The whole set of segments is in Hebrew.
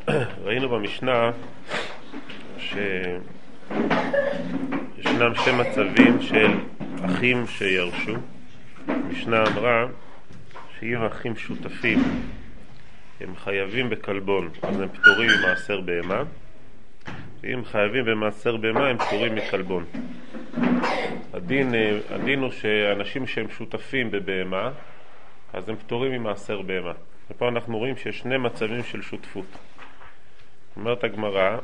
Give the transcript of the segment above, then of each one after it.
ראינו במשנה שישנם שתי מצבים של אחים שירשו. המשנה אמרה שאם אחים שותפים הם חייבים בקלבון, אז הם פטורים ממעשר בהמה, ואם חייבים במעשר בהמה הם פטורים מקלבון. הדין הוא שאנשים שהם שותפים בבהמה, אז הם פטורים ממעשר בהמה. ופה אנחנו רואים שיש שני מצבים של שותפות. אומרת הגמרא,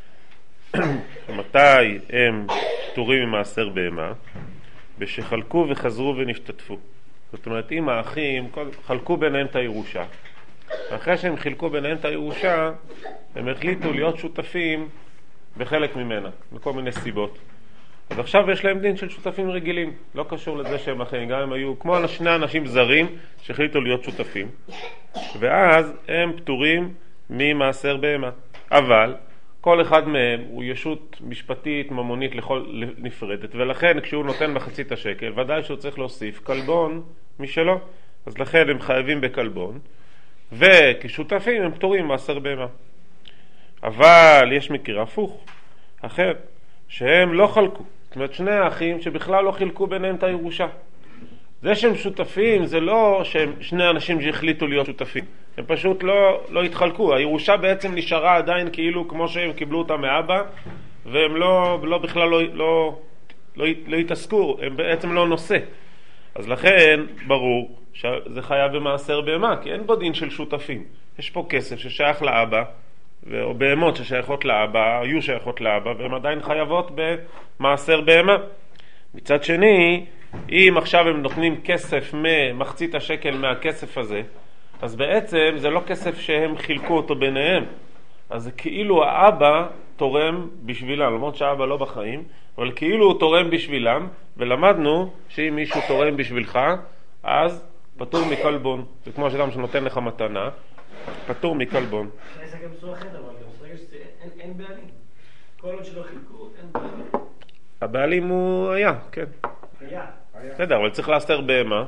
מתי הם פטורים ממעשר בהמה? בשחלקו וחזרו ונשתתפו. זאת אומרת, אם האחים חלקו ביניהם את הירושה, ואחרי שהם חילקו ביניהם את הירושה, הם החליטו להיות שותפים בחלק ממנה, מכל מיני סיבות. אז עכשיו יש להם דין של שותפים רגילים, לא קשור לזה שהם אחים, גם הם היו כמו שני אנשים זרים שהחליטו להיות שותפים, ואז הם פטורים ממעשר בהמה. אבל כל אחד מהם הוא ישות משפטית ממונית נפרדת, ולכן כשהוא נותן מחצית השקל, ודאי שהוא צריך להוסיף קלבון משלו, אז לכן הם חייבים בקלבון, וכשותפים הם פטורים ממעשר בהמה. אבל יש מקרה הפוך, אחר, שהם לא חלקו. זאת אומרת, שני האחים שבכלל לא חילקו ביניהם את הירושה. זה שהם שותפים, זה לא שהם שני אנשים שהחליטו להיות שותפים. הם פשוט לא התחלקו. הירושה בעצם נשארה עדיין כאילו כמו שהם קיבלו אותה מאבא, והם בכלל לא התעסקו, הם בעצם לא נושא. אז לכן ברור שזה חייב במעשר בהמה, כי אין בו דין של שותפים. יש פה כסף ששייך לאבא, או בהמות ששייכות לאבא, היו שייכות לאבא, והן עדיין חייבות במעשר בהמה. מצד שני, אם עכשיו הם נותנים כסף ממחצית השקל מהכסף הזה, אז בעצם זה לא כסף שהם חילקו אותו ביניהם. אז זה כאילו האבא תורם בשבילם, למרות שהאבא לא בחיים, אבל כאילו הוא תורם בשבילם, ולמדנו שאם מישהו תורם בשבילך, אז פטור מקלבון. זה כמו שאדם שנותן לך מתנה, פטור מקלבון. זה גם בצורה אחרת, אבל גם אין בעלים. כל עוד שלא חילקו, אין בעלים. הבעלים הוא היה, כן. היה. בסדר, אבל צריך להסתר בהמה.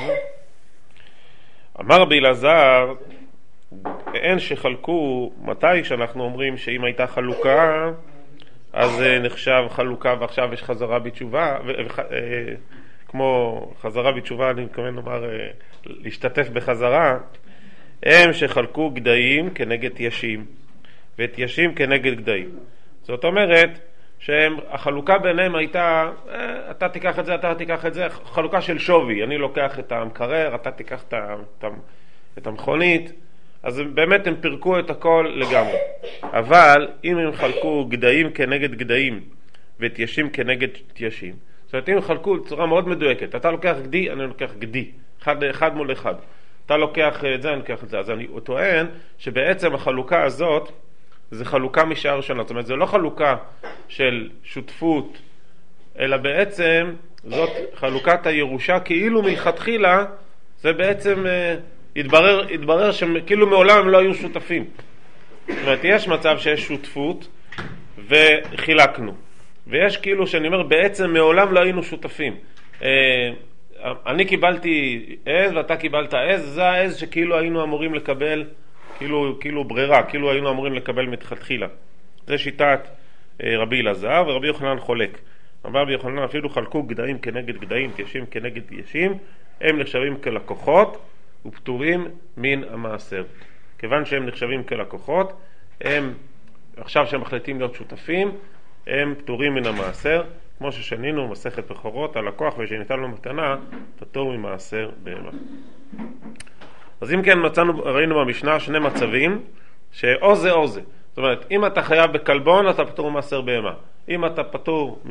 אמר רבי אלעזר, אין שחלקו, מתי שאנחנו אומרים שאם הייתה חלוקה, אז נחשב חלוקה ועכשיו יש חזרה בתשובה, כמו חזרה בתשובה, אני מתכוון לומר להשתתף בחזרה, הם שחלקו גדיים כנגד ישים, ואת ישים כנגד גדיים. זאת אומרת שהחלוקה ביניהם הייתה, אתה תיקח את זה, אתה תיקח את זה, חלוקה של שווי, אני לוקח את המקרר, אתה תיקח את המכונית, אז באמת הם פירקו את הכל לגמרי. אבל אם הם חלקו גדיים כנגד גדיים, ואת ישים כנגד ישים, זאת אומרת, אם הם חלקו בצורה מאוד מדויקת, אתה לוקח גדי, אני לוקח גדי, אחד מול אחד. אתה לוקח את זה, אני לוקח את זה. אז אני טוען שבעצם החלוקה הזאת זה חלוקה משעה ראשונה. זאת אומרת, זה לא חלוקה של שותפות, אלא בעצם זאת חלוקת הירושה, כאילו מלכתחילה זה בעצם התברר שכאילו מעולם הם לא היו שותפים. זאת אומרת, יש מצב שיש שותפות וחילקנו. ויש כאילו שאני אומר, בעצם מעולם לא היינו שותפים. אני קיבלתי עז ואתה קיבלת עז, זה העז שכאילו היינו אמורים לקבל, כאילו ברירה, כאילו היינו אמורים לקבל מתחתחילה. זה שיטת רבי אלעזר, ורבי יוחנן חולק. רבי יוחנן אפילו חלקו גדיים כנגד גדיים, ישים כנגד ישים, הם נחשבים כלקוחות ופטורים מן המעשר. כיוון שהם נחשבים כלקוחות, הם עכשיו שהם מחליטים להיות שותפים, הם פטורים מן המעשר. כמו ששנינו מסכת בכורות, הלקוח ושניתן לו מתנה, פטור ממעשר בהמה. אז אם כן ראינו במשנה שני מצבים, שאו זה או זה. זאת אומרת, אם אתה חייב בקלבון, אתה פטור ממעשר בהמה. אם אתה פטור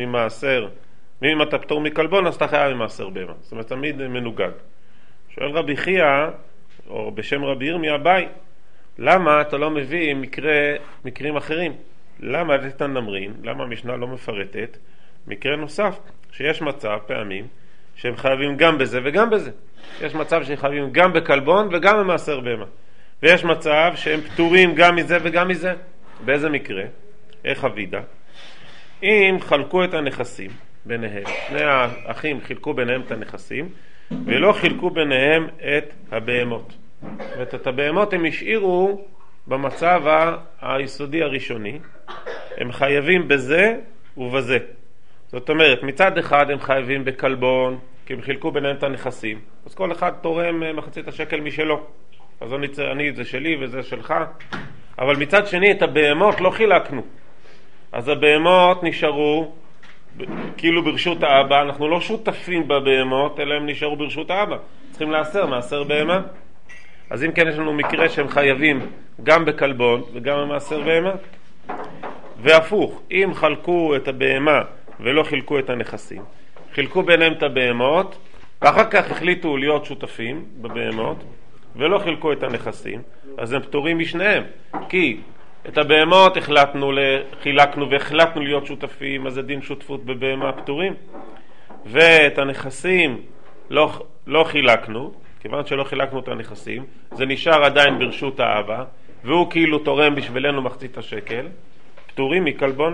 מקלבון, אז אתה חייב ממעשר בהמה. זאת אומרת, תמיד מנוגד. שואל רבי חייא, או בשם רבי ירמיה אביי, למה אתה לא מביא מקרים אחרים? למה לתן נמרין? למה המשנה לא מפרטת? מקרה נוסף, שיש מצב, פעמים, שהם חייבים גם בזה וגם בזה. יש מצב שהם חייבים גם בקלבון וגם במעשר בהמה. ויש מצב שהם פטורים גם מזה וגם מזה. באיזה מקרה? איך הוידה? אם חלקו את הנכסים ביניהם, שני האחים חילקו ביניהם את הנכסים, ולא חילקו ביניהם את הבהמות. ואת הבהמות הם השאירו במצב היסודי הראשוני, הם חייבים בזה ובזה. זאת אומרת, מצד אחד הם חייבים בקלבון, כי הם חילקו ביניהם את הנכסים, אז כל אחד תורם מחצית השקל משלו. אז אני זה שלי וזה שלך. אבל מצד שני את הבהמות לא חילקנו. אז הבהמות נשארו כאילו ברשות האבא, אנחנו לא שותפים בבהמות, אלא הם נשארו ברשות האבא. צריכים מעשר בהמה. אז אם כן יש לנו מקרה שהם חייבים גם בקלבון וגם במעשר בהמה. והפוך, אם חלקו את הבהמה ולא חילקו את הנכסים, חילקו ביניהם את הבהמות, ואחר כך החליטו להיות שותפים בבהמות, ולא חילקו את הנכסים, אז הם פטורים משניהם. כי את הבהמות חילקנו והחלטנו להיות שותפים, אז זה דין שותפות בבהמה פטורים. ואת הנכסים לא חילקנו, כיוון שלא חילקנו את הנכסים, זה נשאר עדיין ברשות האבא, והוא כאילו תורם בשבילנו מחצית השקל, פטורים מקלבון.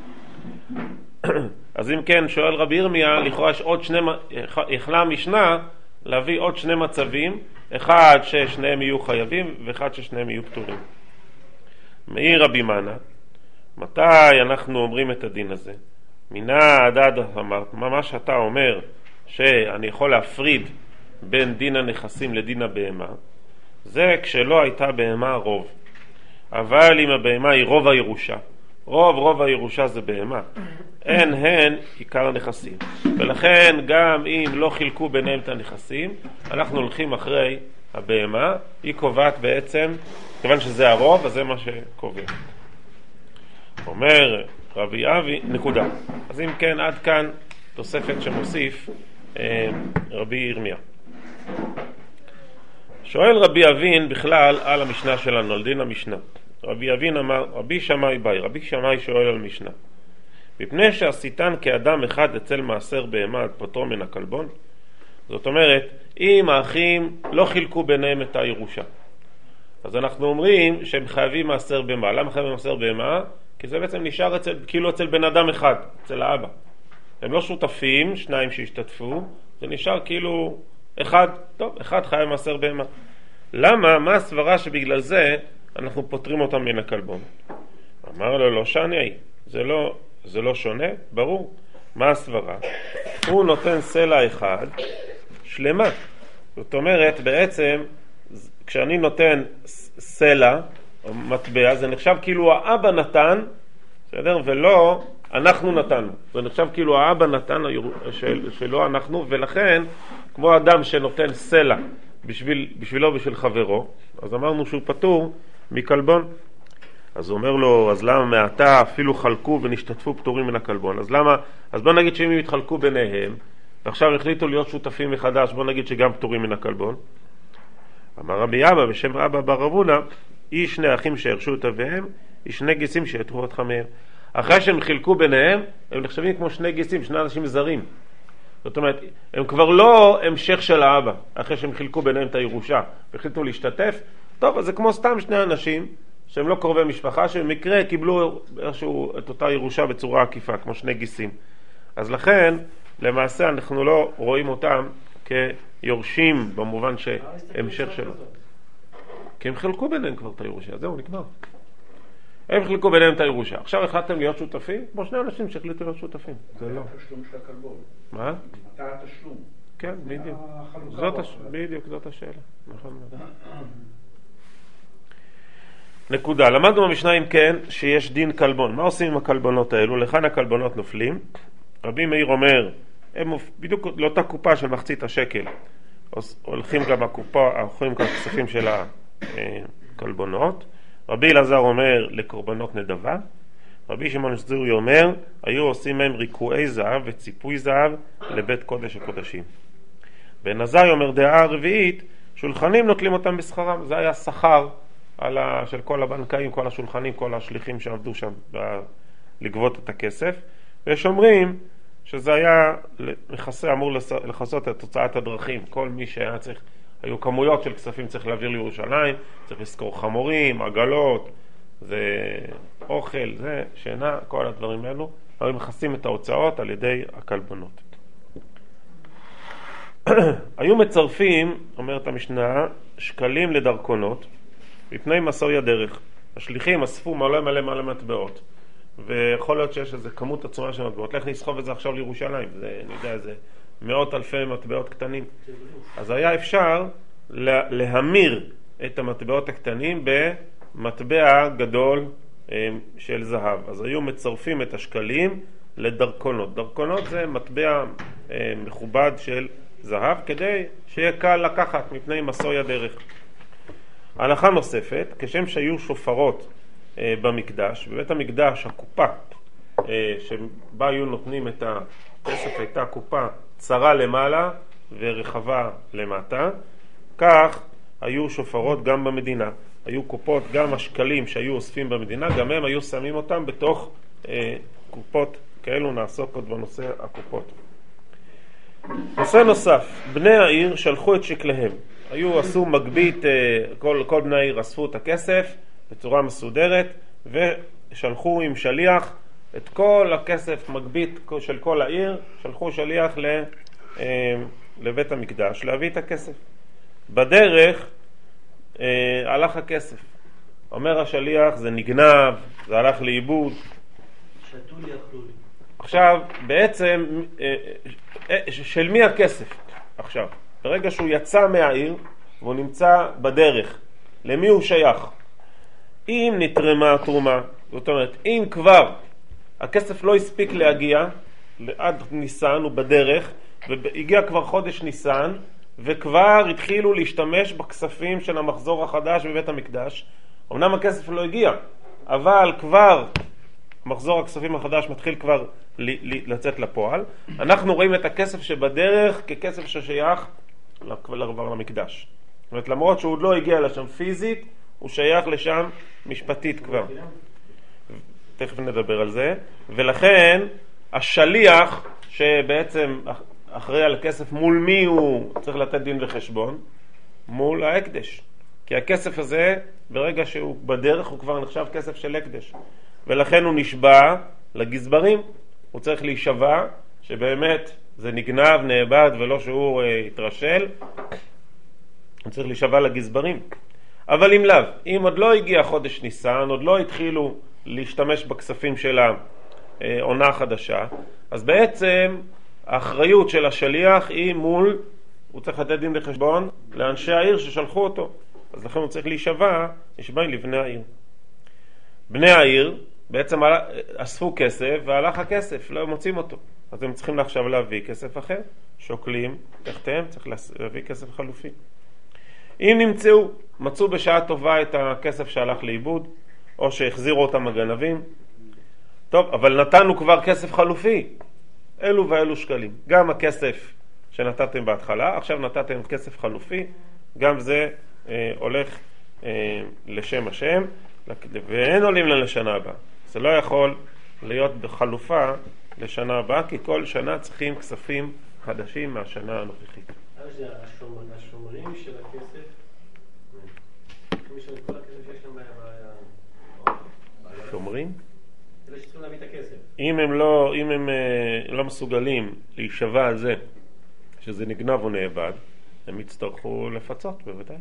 אז אם כן, שואל רבי ירמיה, לכאורה יש עוד יכלה המשנה להביא עוד שני מצבים, אחד ששניהם יהיו חייבים ואחד ששניהם יהיו פטורים. מעיר רבי מנה, מתי אנחנו אומרים את הדין הזה? מינה עד אמרת, ממש אתה אומר שאני יכול להפריד בין דין הנכסים לדין הבהמה, זה כשלא הייתה בהמה רוב. אבל אם הבהמה היא רוב הירושה, רוב הירושה זה בהמה, הן עיקר הנכסים. ולכן גם אם לא חילקו ביניהם את הנכסים, אנחנו הולכים אחרי הבהמה, היא קובעת בעצם, כיוון שזה הרוב, אז זה מה שקובע. אומר רבי אבי, נקודה. אז אם כן, עד כאן תוספת שמוסיף רבי ירמיה. שואל רבי אבין בכלל על המשנה שלנו, על דין המשנה. רבי אבין אמר, רבי שמאי באי, רבי שמאי שואל על משנה. מפני שעשיתן כאדם אחד אצל מעשר בהמה עד פטרו מן הקלבון, זאת אומרת, אם האחים לא חילקו ביניהם את הירושה, אז אנחנו אומרים שהם חייבים מעשר בהמה. למה חייבים מעשר בהמה? כי זה בעצם נשאר כאילו אצל בן אדם אחד, אצל האבא. הם לא שותפים, שניים שהשתתפו, זה נשאר כאילו אחד, טוב, אחד חייב מעשר בהמה. למה? מה הסברה שבגלל זה אנחנו פותרים אותם מן הקלבון? אמר לו, לא שאני, זה לא שונה, ברור. מה הסברה? הוא נותן סלע אחד שלמה. זאת אומרת, בעצם, כשאני נותן סלע או מטבע, זה נחשב כאילו האבא נתן, בסדר? ולא אנחנו נתנו. זה נחשב כאילו האבא נתן שלא אנחנו, ולכן, כמו אדם שנותן סלע בשבילו בשביל חברו, אז אמרנו שהוא פטור מקלבון. אז הוא אומר לו, אז למה מעתה אפילו חלקו ונשתתפו פטורים מן הקלבון? אז למה? אז בוא נגיד שאם הם יתחלקו ביניהם, ועכשיו החליטו להיות שותפים מחדש, בוא נגיד שגם פטורים מן הקלבון. אמר רבי אבא בשם אבא בר אבונה, איש שני אחים שירשו את אביהם, איש שני גיסים שיתרו את חמיהם. אחרי שהם חילקו ביניהם, הם נחשבים כמו שני גיסים, שני אנשים זרים. זאת אומרת, הם כבר לא המשך של האבא, אחרי שהם חילקו ביניהם את הירושה, והחליטו להשתתף. טוב, אז זה כמו סתם שני אנשים, שהם לא קרובי משפחה, שבמקרה קיבלו איכשהו את אותה ירושה בצורה עקיפה, כמו שני גיסים. אז לכן, למעשה אנחנו לא רואים אותם כיורשים במובן שהמשך שלו. כי הם חילקו ביניהם כבר את הירושה, זהו, נגמר. הם חילקו ביניהם את הירושה. עכשיו החלטתם להיות שותפים? כמו שני אנשים שהחליטו להיות שותפים. זה לא. התשלום של הקלבון. מה? מתי התשלום? כן, בדיוק. בדיוק, זאת השאלה. נכון מאוד. נקודה. למדנו במשנה אם כן שיש דין קלבון. מה עושים עם הקלבונות האלו? לכאן הקלבונות נופלים. רבי מאיר אומר, הם בדיוק לאותה קופה של מחצית השקל. הולכים גם הקופה, הולכים גם הכספים של הקלבונות. רבי אלעזר אומר לקורבנות נדבה. רבי שמעון זורי אומר, היו עושים מהם ריקועי זהב וציפוי זהב לבית קודש הקודשים. בן עזאי אומר דעה רביעית, שולחנים נוטלים אותם בשכרם. זה היה שכר של כל הבנקאים, כל השולחנים, כל השליחים שעבדו שם לגבות את הכסף. ויש אומרים שזה היה אמור לחסות את תוצאת הדרכים. כל מי שהיה צריך, היו כמויות של כספים צריך להעביר לירושלים, צריך לזכור חמורים, עגלות, זה אוכל, זה שינה, כל הדברים האלו. היו מכסים את ההוצאות על ידי הקלבונות. היו מצרפים, אומרת המשנה, שקלים לדרכונות, מפני מסוי הדרך. השליחים אספו מלא מטבעות, ויכול להיות שיש איזו כמות עצומה של מטבעות. לך נסחוב את זה עכשיו לירושלים, זה, אני יודע, זה מאות אלפי מטבעות קטנים. אז היה אפשר להמיר את המטבעות הקטנים במטבע גדול של זהב. אז היו מצרפים את השקלים לדרכונות. דרכונות זה מטבע מכובד של זהב, כדי שיהיה קל לקחת מפני מסוי הדרך. הלכה נוספת, כשם שהיו שופרות במקדש, בבית המקדש הקופה שבה היו נותנים את הכסף הייתה קופה צרה למעלה ורחבה למטה, כך היו שופרות גם במדינה. היו קופות, גם השקלים שהיו אוספים במדינה, גם הם היו שמים אותם בתוך קופות כאלו. נעסוק עוד בנושא הקופות. נושא נוסף, בני העיר שלחו את שקליהם. עשו מגבית, כל בני העיר אספו את הכסף בצורה מסודרת ושלחו עם שליח את כל הכסף, מגבית של כל העיר, שלחו שליח לבית המקדש להביא את הכסף. בדרך הלך הכסף. אומר השליח, זה נגנב, זה הלך לאיבוד. שתו לי, אכלו לי. עכשיו, בעצם, של מי הכסף? עכשיו, ברגע שהוא יצא מהעיר והוא נמצא בדרך, למי הוא שייך? אם נתרמה התרומה, זאת אומרת, אם כבר הכסף לא הספיק להגיע, עד ניסן הוא בדרך, והגיע כבר חודש ניסן, וכבר התחילו להשתמש בכספים של המחזור החדש בבית המקדש. אמנם הכסף לא הגיע, אבל כבר מחזור הכספים החדש מתחיל כבר לצאת לפועל. אנחנו רואים את הכסף שבדרך ככסף ששייך כבר למקדש. זאת אומרת, למרות שהוא עוד לא הגיע לשם פיזית, הוא שייך לשם משפטית כבר. תכף נדבר על זה. ולכן השליח שבעצם אחראי על הכסף, מול מי הוא צריך לתת דין וחשבון? מול ההקדש. כי הכסף הזה, ברגע שהוא בדרך, הוא כבר נחשב כסף של הקדש. ולכן הוא נשבע לגזברים. הוא צריך להישבע שבאמת זה נגנב, נאבד, ולא שהוא התרשל. הוא צריך להישבע לגזברים. אבל אם לאו, אם עוד לא הגיע חודש ניסן, עוד לא התחילו להשתמש בכספים של העונה החדשה, אז בעצם האחריות של השליח היא מול, הוא צריך לתת דין לחשבון לאנשי העיר ששלחו אותו. אז לכן הוא צריך להישבע, נשבעים לבני העיר. בני העיר בעצם אספו כסף והלך הכסף, לא מוצאים אותו. אז הם צריכים עכשיו להביא כסף אחר, שוקלים תחתיהם, צריך להביא כסף חלופי. אם מצאו בשעה טובה את הכסף שהלך לאיבוד, או שהחזירו אותם הגנבים, טוב, אבל נתנו כבר כסף חלופי, אלו ואלו שקלים. גם הכסף שנתתם בהתחלה, עכשיו נתתם כסף חלופי, גם זה הולך לשם השם, ואין עולים לשנה הבאה. זה לא יכול להיות בחלופה לשנה הבאה, כי כל שנה צריכים כספים חדשים מהשנה הנוכחית. השומרים של הכסף, כל הכסף שיש להם שומרים? אלה שצריכים להביא את הכסף. אם הם לא מסוגלים להישבע על זה שזה נגנב או נאבד, הם יצטרכו לפצות, בוודאי.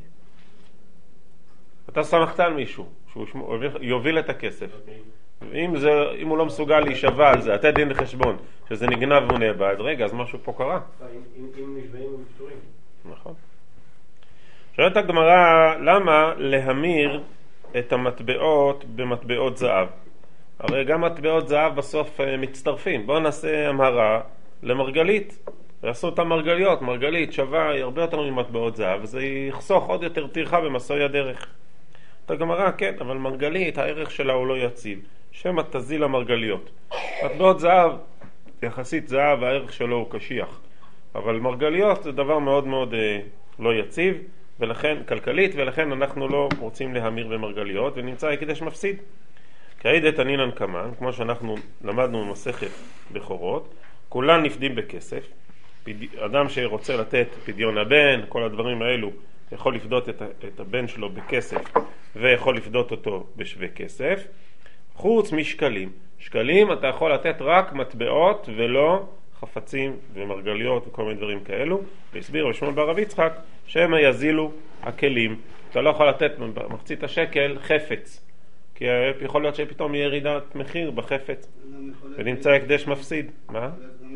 אתה סמכת על מישהו שהוא יוביל את הכסף. אם הוא לא מסוגל להישבע על זה, אתה דין לחשבון שזה נגנב או נאבד, רגע, אז משהו פה קרה. אם נשבעים הם פטורים. נכון. שואלת הגמרא, למה להמיר את המטבעות במטבעות זהב? הרי גם מטבעות זהב בסוף מצטרפים. בואו נעשה המהרה למרגלית. ועשו את המרגליות. מרגלית שווה הרבה יותר ממטבעות זהב, וזה יחסוך עוד יותר טרחה במסוי הדרך. את הגמרא, כן, אבל מרגלית, הערך שלה הוא לא יציב. שמא תזיל המרגליות. מטבעות זהב, יחסית זהב, הערך שלו הוא קשיח. אבל מרגליות זה דבר מאוד מאוד לא יציב, ולכן כלכלית, ולכן אנחנו לא רוצים להמיר במרגליות, ונמצא הקדש מפסיד. כעיד תנינן כמן, כמו שאנחנו למדנו במסכת בכורות, כולן נפדים בכסף. אדם שרוצה לתת פדיון הבן, כל הדברים האלו, יכול לפדות את הבן שלו בכסף, ויכול לפדות אותו בשווה כסף. חוץ משקלים. שקלים אתה יכול לתת רק מטבעות ולא חפצים ומרגליות וכל מיני דברים כאלו. והסביר בשמואל בר רב יצחק שהם יזילו הכלים. אתה לא יכול לתת במחצית השקל חפץ, כי יכול להיות שפתאום יהיה ירידת מחיר בחפץ, ונמצא הקדש מפסיד. מה?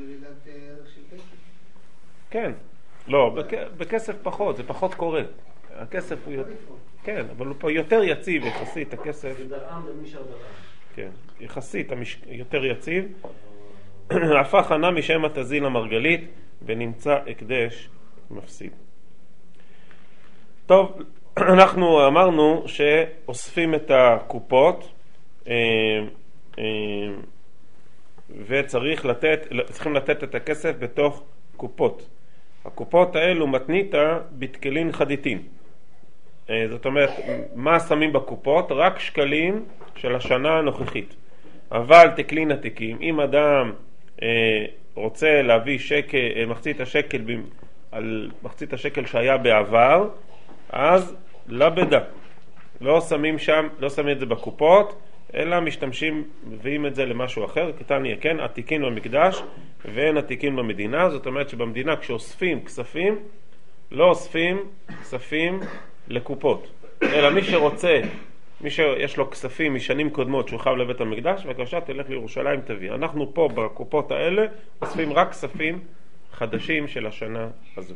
כן, לא, בכסף פחות, זה פחות קורה. הכסף הוא יותר, כן, אבל הוא פה יותר יציב יחסית, הכסף. כן, יחסית יותר יציב. הפך ענה משם התזיל למרגלית, ונמצא הקדש מפסיד. טוב, אנחנו אמרנו שאוספים את הקופות, צריכים לתת את הכסף בתוך קופות. הקופות האלו מתניתה בתקלין חדיתין. זאת אומרת, מה שמים בקופות? רק שקלים של השנה הנוכחית. אבל תקלין עתיקים, אם אדם רוצה להביא מחצית השקל על מחצית השקל שהיה בעבר, אז לא בדע. לא שמים את זה בקופות, אלא משתמשים, מביאים את זה למשהו אחר. קטן יהיה, כן, עתיקין במקדש ואין עתיקין במדינה. זאת אומרת שבמדינה כשאוספים כספים, לא אוספים כספים לקופות, אלא מי שיש לו כספים משנים קודמות שהוא חייב לבית המקדש, בבקשה תלך לירושלים תביא. אנחנו פה בקופות האלה אוספים רק כספים חדשים של השנה הזאת.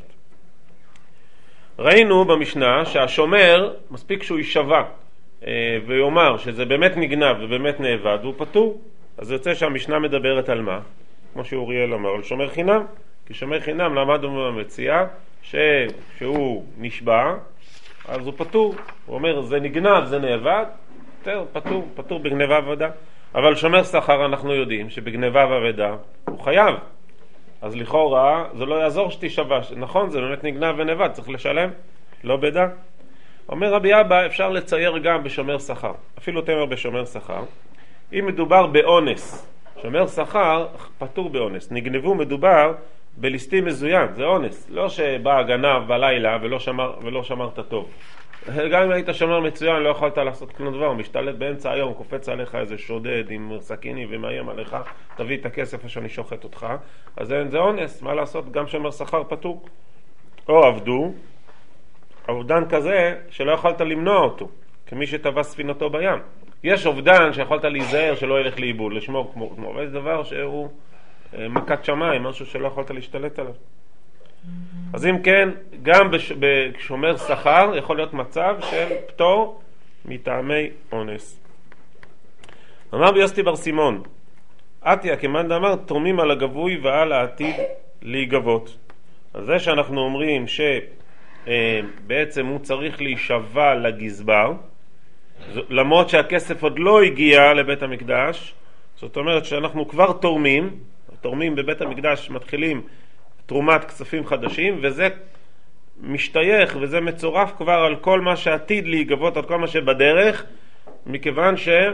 ראינו במשנה שהשומר מספיק שהוא יישבע ויאמר שזה באמת נגנב ובאמת נאבד והוא פטור. אז יוצא שהמשנה מדברת על מה? כמו שאוריאל אמר, על שומר חינם. כי שומר חינם למדנו במציאה שהוא נשבע, אז הוא פטור. הוא אומר זה נגנב, זה נאבד, פטור בגניבה ועבדה. אבל שומר שכר אנחנו יודעים שבגניבה ועבדה הוא חייב. אז לכאורה זה לא יעזור שתישבע. נכון, זה באמת נגנב ונאבד, צריך לשלם, לא בדע. אומר רבי אבא, אפשר לצייר גם בשומר שכר, אפילו תמר בשומר שכר. אם מדובר באונס, שומר שכר פטור באונס. נגנבו מדובר בליסטים מזוין, זה אונס. לא שבא הגנב בלילה ולא שמרת טוב. גם אם היית שומר מצוין, לא יכולת לעשות כלום דבר, משתלט באמצע היום, קופץ עליך איזה שודד עם סכיני ומאיים עליך, תביא את הכסף שאני שוחט אותך, אז זה אונס, מה לעשות? גם שומר שכר פטור. או עבדו, עובדן כזה שלא יכולת למנוע אותו, כמי שטבע ספינתו בים. יש עובדן שיכולת להיזהר שלא ילך לאיבוד, לשמור כמו, אבל זה דבר שהוא מכת שמיים, משהו שלא יכולת להשתלט עליו. אז אם כן, גם בשומר שכר יכול להיות מצב של פטור מטעמי אונס. אמר ביוסטי בר סימון, עתיה כמאן דאמר תורמים על הגבוי ועל העתיד להיגבות. אז זה שאנחנו אומרים שבעצם הוא צריך להישבע לגזבר, למרות שהכסף עוד לא הגיע לבית המקדש, זאת אומרת שאנחנו כבר תורמים בבית המקדש, מתחילים תרומת כספים חדשים, וזה משתייך וזה מצורף כבר על כל מה שעתיד להיגבות, על כל מה שבדרך, מכיוון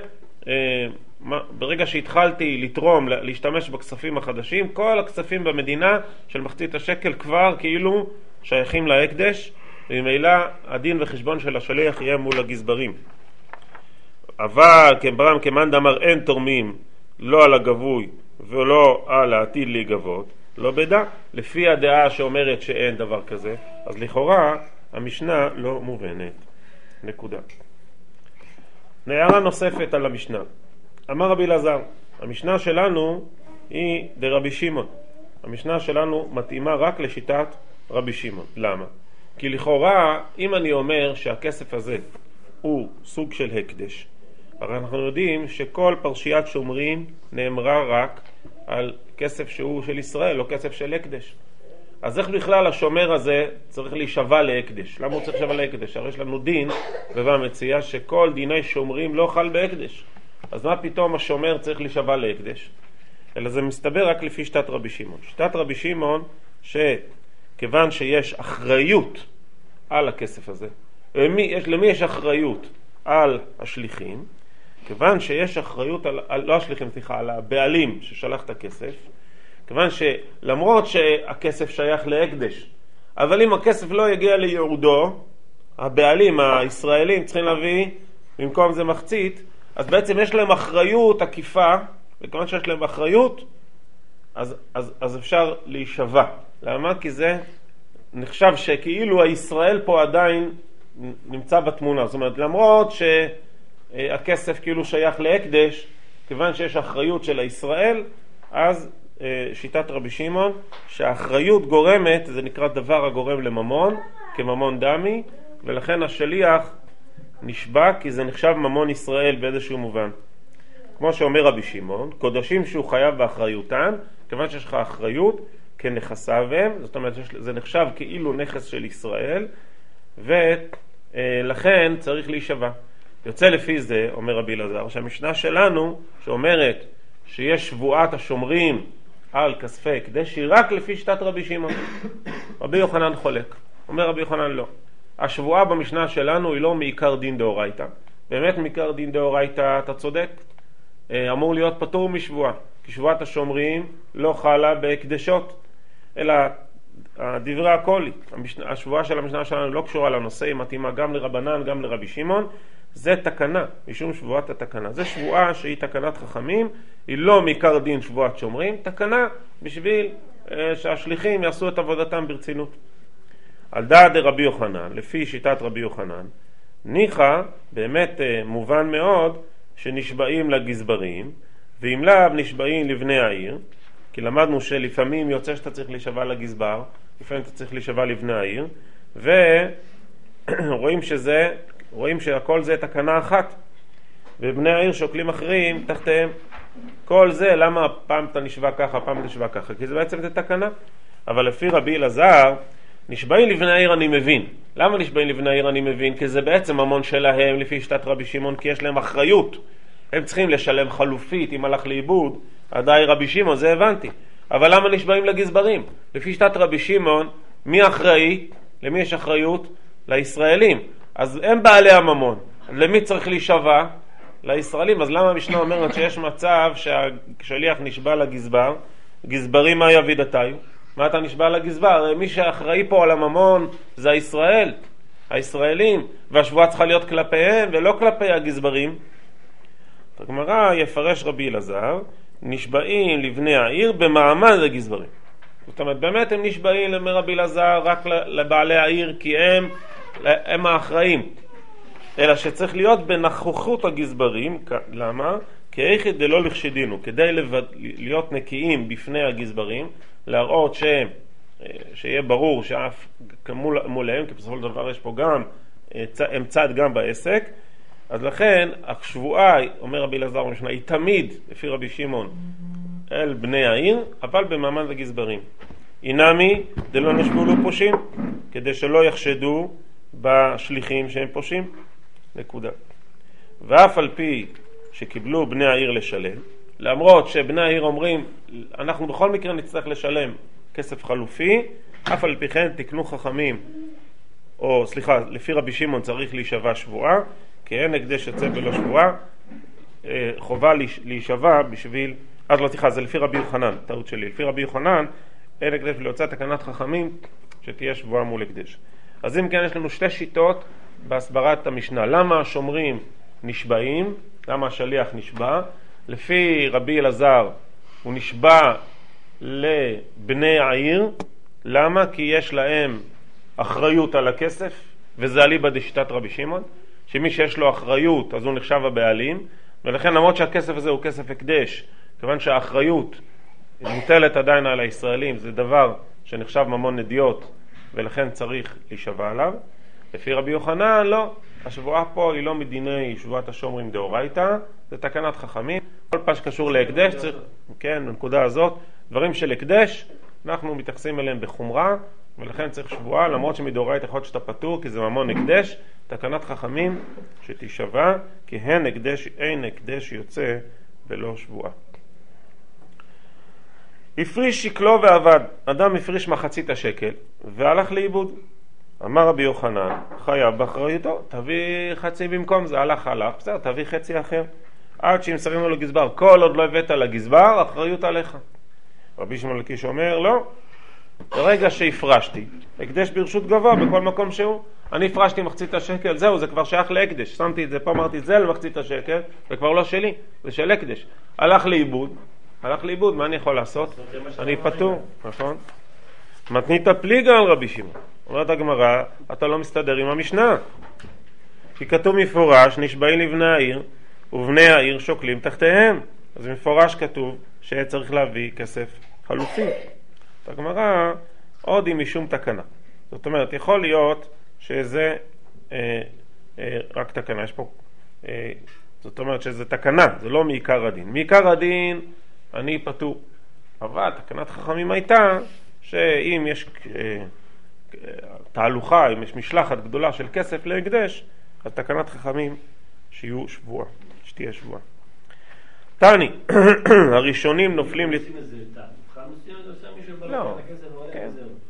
ברגע שהתחלתי לתרום, להשתמש בכספים החדשים, כל הכספים במדינה של מחצית השקל כבר כאילו שייכים להקדש, וממילא הדין וחשבון של השליח יהיה מול הגזברים. אבל כמאן דאמר אין תורמים לא על הגבוי ולא על העתיד להיגבות, לא בדע, לפי הדעה שאומרת שאין דבר כזה, אז לכאורה המשנה לא מובנת. נקודה. הערה נוספת על המשנה. אמר רבי אלעזר, המשנה שלנו היא דרבי שמעון. המשנה שלנו מתאימה רק לשיטת רבי שמעון. למה? כי לכאורה, אם אני אומר שהכסף הזה הוא סוג של הקדש, הרי אנחנו יודעים שכל פרשיית שומרים נאמרה רק על כסף שהוא של ישראל, לא כסף של הקדש. אז איך בכלל השומר הזה צריך להישבע להקדש? למה הוא צריך להישבע להקדש? הרי יש לנו דין ובמציאה שכל דיני שומרים לא חל בהקדש. אז מה פתאום השומר צריך להישבע להקדש? אלא זה מסתבר רק לפי שיטת רבי שמעון. שיטת רבי שמעון שכיוון שיש אחריות על הכסף הזה, למי יש אחריות? על השליחים. כיוון שיש אחריות לא השליחים, על הבעלים ששלח את הכסף, כיוון שלמרות שהכסף שייך להקדש, אבל אם הכסף לא יגיע ליעודו, הבעלים הישראלים צריכים להביא במקום זה מחצית, אז בעצם יש להם אחריות עקיפה, וכיוון שיש להם אחריות, אז אפשר להישבע. למה? כי זה נחשב שכאילו הישראל פה עדיין נמצא בתמונה. זאת אומרת, למרות שהכסף כאילו שייך להקדש, כיוון שיש אחריות של הישראל, אז שיטת רבי שמעון, שהאחריות גורמת, זה נקרא דבר הגורם לממון, כממון דמי, ולכן השליח נשבע, כי זה נחשב ממון ישראל באיזשהו מובן. כמו שאומר רבי שמעון, קודשים שהוא חייב באחריותן, כיוון שיש לך אחריות כנכסיו הם, זאת אומרת זה נחשב כאילו נכס של ישראל, ולכן צריך להישבע. יוצא לפי זה, אומר רבי אלעזר, שהמשנה שלנו שאומרת שיש שבועת השומרים על כספי הקדש היא רק לפי שיטת רבי שמעון. רבי יוחנן חולק. אומר רבי יוחנן לא. השבועה במשנה שלנו היא לא מעיקר דין דאורייתא. באמת מעיקר דין דאורייתא אתה צודק. אמור להיות פטור משבועה. כי שבועת השומרים לא חלה בהקדשות, אלא דברי הקולי. השבועה של המשנה שלנו לא קשורה לנושא, היא מתאימה גם לרבנן, גם לרבי שמעון. זה תקנה, משום שבועת התקנה. זה שבועה שהיא תקנת חכמים, היא לא מעיקר דין שבועת שומרים, תקנה בשביל שהשליחים יעשו את עבודתם ברצינות. על דעת רבי יוחנן, לפי שיטת רבי יוחנן, ניחא באמת מובן מאוד שנשבעים לגזברים, ואם לאו נשבעים לבני העיר, כי למדנו שלפעמים יוצא שאתה צריך להישבע לגזבר, לפעמים אתה צריך להישבע לבני העיר, רואים שהכל זה תקנה אחת, ובני העיר שוקלים אחרים תחתיהם. כל זה, למה פעם אתה נשבע ככה, פעם אתה נשבע ככה? כי זה בעצם זה תקנה. אבל לפי רבי אלעזר, נשבעים לבני העיר אני מבין. למה נשבעים לבני העיר אני מבין? כי זה בעצם ממון שלהם לפי שיטת רבי שמעון, כי יש להם אחריות. הם צריכים לשלם חלופית אם הלך לאיבוד, עדיין רבי שמעון, זה הבנתי. אבל למה נשבעים לגזברים? לפי שיטת רבי שמעון, מי אחראי? למי יש אחריות? לישראלים. אז הם בעלי הממון. למי צריך להישבע? לישראלים. אז למה המשנה אומרת שיש מצב שהשליח נשבע לגזבר? גזברים מה יבידתיו? מה אתה נשבע לגזבר? מי שאחראי פה על הממון זה הישראל, הישראלים, והשבועה צריכה להיות כלפיהם ולא כלפי הגזברים. הגמרא יפרש רבי אלעזר, נשבעים לבני העיר במעמד הגזברים. זאת אומרת, באמת הם נשבעים לרבי אלעזר רק לבעלי העיר, כי הם האחראים. אלא שצריך להיות בנוכחות הגזברים. למה? כי איכד דלא לחשדינו, כדי להיות נקיים בפני הגזברים, להראות שיהיה ברור שאף מולהם, כי בסופו של דבר יש פה גם, הם צד גם בעסק. אז לכן השבועה, אומר רבי אלעזר במשנה, היא תמיד לפי רבי שמעון אל בני העיר, אבל במעמד הגזברים. אינמי דלא נשבעו לו פושעים, כדי שלא יחשדו בשליחים שהם פושעים. נקודה. ואף על פי שקיבלו בני העיר לשלם, למרות שבני העיר אומרים אנחנו בכל מקרה נצטרך לשלם כסף חלופי, אף על פי כן תקנו חכמים, או סליחה, לפי רבי שמעון צריך להישבע שבועה, כי אין הקדש יוצא בלא שבועה, חובה להישבע בשביל, אז לא סליחה, זה לפי רבי יוחנן, טעות שלי, לפי רבי יוחנן אין הקדש להוצא תקנת חכמים שתהיה שבועה מול הקדש. אז אם כן יש לנו שתי שיטות בהסברת המשנה. למה השומרים נשבעים? למה השליח נשבע? לפי רבי אלעזר הוא נשבע לבני העיר. למה? כי יש להם אחריות על הכסף, וזה אליבא דשיטת רבי שמעון, שמי שיש לו אחריות אז הוא נחשב הבעלים, ולכן למרות שהכסף הזה הוא כסף הקדש, כיוון שהאחריות מוטלת עדיין על הישראלים, זה דבר שנחשב ממון נדיות, ולכן צריך להישבע עליו. לפי רבי יוחנן לא, השבועה פה היא לא מדיני שבועת השומרים דאורייתא, זה תקנת חכמים. כל פעם שקשור להקדש צריך, כן, בנקודה הזאת, דברים של הקדש אנחנו מתייחסים אליהם בחומרה, ולכן צריך שבועה, למרות שמדאורייתא יכול להיות שאתה פטור כי זה ממון הקדש. תקנת חכמים שתישבע, כי אין הקדש יוצא בלא שבועה. הפריש שקלו ועבד. אדם הפריש מחצית השקל והלך לאיבוד. אמר רבי יוחנן, חייב באחריותו, תביא חצי במקום זה. הלך, בסדר, תביא חצי אחר. עד שימסרים לו לגזבר. כל עוד לא הבאת לגזבר, אחריות עליך. רבי שמעון לקיש אומר, לא. ברגע שהפרשתי, הקדש ברשות גבוה בכל מקום שהוא. אני הפרשתי מחצית השקל, זהו, זה כבר שייך להקדש. שמתי את זה פה, אמרתי את זה למחצית השקל, זה כבר לא שלי, זה של הקדש. הלך לאיבוד, מה אני יכול לעשות? אני פטור, נכון? מתנית פליגה על רבי שמעון. אומרת הגמרא, אתה לא מסתדר עם המשנה. כי כתוב מפורש, נשבעים לבני העיר, ובני העיר שוקלים תחתיהם. אז מפורש כתוב שצריך להביא כסף חלופי. הגמרא עוד עם משום תקנה. זאת אומרת, יכול להיות שזה רק תקנה. יש פה, זאת אומרת שזה תקנה, זה לא מעיקר הדין. מעיקר הדין אני פטור. אבל תקנת חכמים הייתה שאם יש תהלוכה, אם יש משלחת גדולה של כסף להקדש, אז תקנת חכמים שיהיו שבוע, שתהיה שבוע. תני, הראשונים נופלים לא, כן.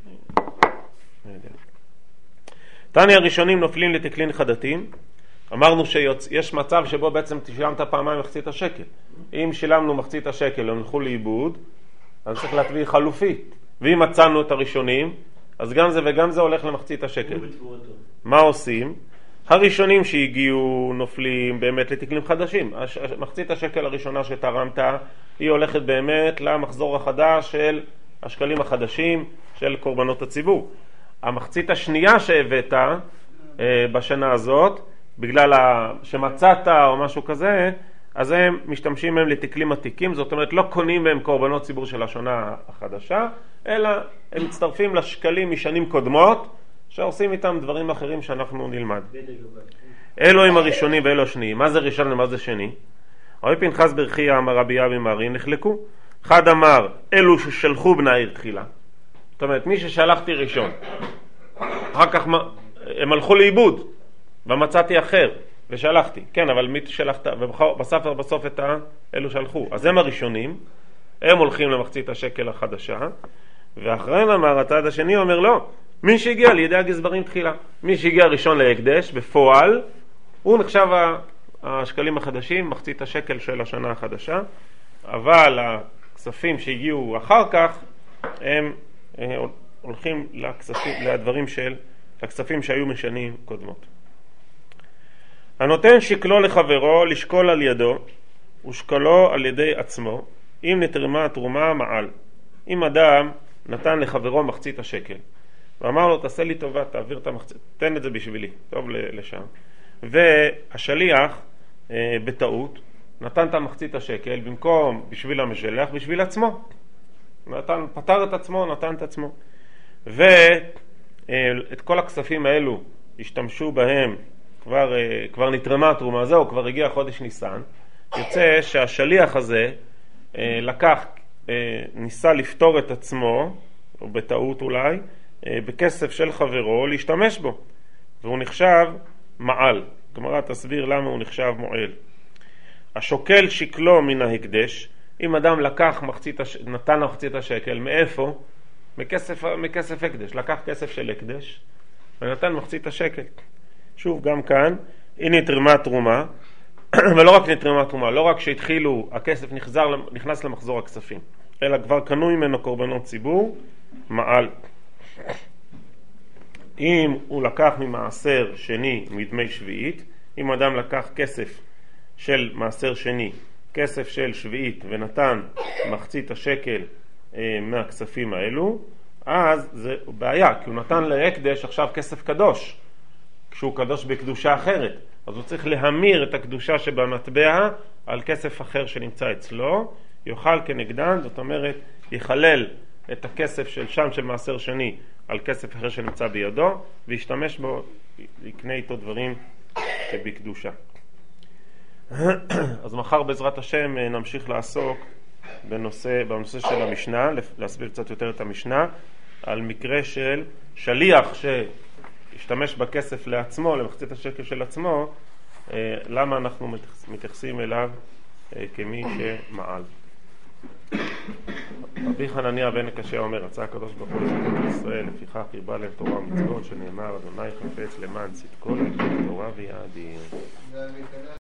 תני, הראשונים נופלים לתקלין חדתים. אמרנו שיש מצב שבו בעצם שילמת פעמיים מחצית השקל. אם שילמנו מחצית השקל הם הלכו לאיבוד, אז צריך להביא חלופי. ואם מצאנו את הראשונים, אז גם זה וגם זה הולך למחצית השקל. מה עושים? הראשונים שהגיעו נופלים באמת לתקלים חדשים. מחצית השקל הראשונה שתרמת היא הולכת באמת למחזור החדש של השקלים החדשים של קורבנות הציבור. המחצית השנייה שהבאת בשנה הזאת, בגלל שמצאת או משהו כזה, אז הם משתמשים מהם לתקלים עתיקים, זאת אומרת לא קונים מהם קורבנות ציבור של השנה החדשה, אלא הם מצטרפים לשקלים משנים קודמות, שעושים איתם דברים אחרים שאנחנו נלמד. אלו הם הראשונים ואלו השניים. מה זה ראשון ומה זה שני? רבי פנחס בר חייא אמר רבי אביה מרי נחלקו. אחד אמר אלו ששלחו בני העיר תחילה. זאת אומרת מי ששלחתי ראשון. אחר כך הם הלכו לאיבוד ומצאתי אחר ושלחתי. כן, אבל מי שלחת? ובסוף את אלו שלחו. אז הם הראשונים. הם הולכים למחצית השקל החדשה. ואחריהם אמר הצד השני אומר לא. מי שהגיע לידי הגזברים תחילה, מי שהגיע ראשון להקדש בפועל, הוא נחשב השקלים החדשים, מחצית השקל של השנה החדשה, אבל הכספים שהגיעו אחר כך, הם הולכים לדברים של הכספים שהיו משנים קודמות. הנותן שקלו לחברו לשקול על ידו, ושקלו על ידי עצמו, אם נתרמה תרומה מעל. אם אדם נתן לחברו מחצית השקל, ואמר לו, תעשה לי טובה, תעביר את המחצית, תן את זה בשבילי, טוב לשם. והשליח, בטעות, נתן את המחצית השקל, במקום בשביל המשלח, בשביל עצמו. פתר את עצמו, נתן את עצמו. ואת כל הכספים האלו, השתמשו בהם, כבר נתרמה התרומה הזה, או כבר הגיע חודש ניסן. יוצא שהשליח הזה ניסה לפתור את עצמו, או בטעות אולי, בכסף של חברו להשתמש בו, והוא נחשב מעל. גמרא תסביר למה הוא נחשב מועל. השוקל שקלו מן ההקדש, אם אדם נתן מחצית השקל, מאיפה? מכסף הקדש, לקח כסף של הקדש ונתן מחצית השקל. שוב, גם כאן היא נתרמה תרומה, ולא רק נתרמה תרומה, לא רק שהתחילו, הכסף נכנס למחזור הכספים, אלא כבר קנו ממנו קורבנות ציבור, מעל. אם הוא לקח ממעשר שני מדמי שביעית, אם אדם לקח כסף של מעשר שני, כסף של שביעית, ונתן מחצית השקל מהכספים האלו, אז זה בעיה, כי הוא נתן להקדש עכשיו כסף קדוש, כשהוא קדוש בקדושה אחרת, אז הוא צריך להמיר את הקדושה שבמטבע על כסף אחר שנמצא אצלו, יוכל כנגדן, זאת אומרת, יחלל את הכסף של שם של מעשר שני על כסף אחר שנמצא בידו, וישתמש בו, יקנה איתו דברים שבקדושה. אז מחר בעזרת השם נמשיך לעסוק בנושא של המשנה, להסביר קצת יותר את המשנה, על מקרה של שליח שהשתמש בכסף לעצמו, למחצית השקל של עצמו, למה אנחנו מתייחסים אליו כמי שמעל. רבי חנניה בן קשיא אומר, רצה הקדוש ברוך הוא לבנות ישראל, לפיכך הרבה להם תורה ומצוות, שנאמר, אדוני חפץ למען צדקו, להגדיל תורה ויאדיר.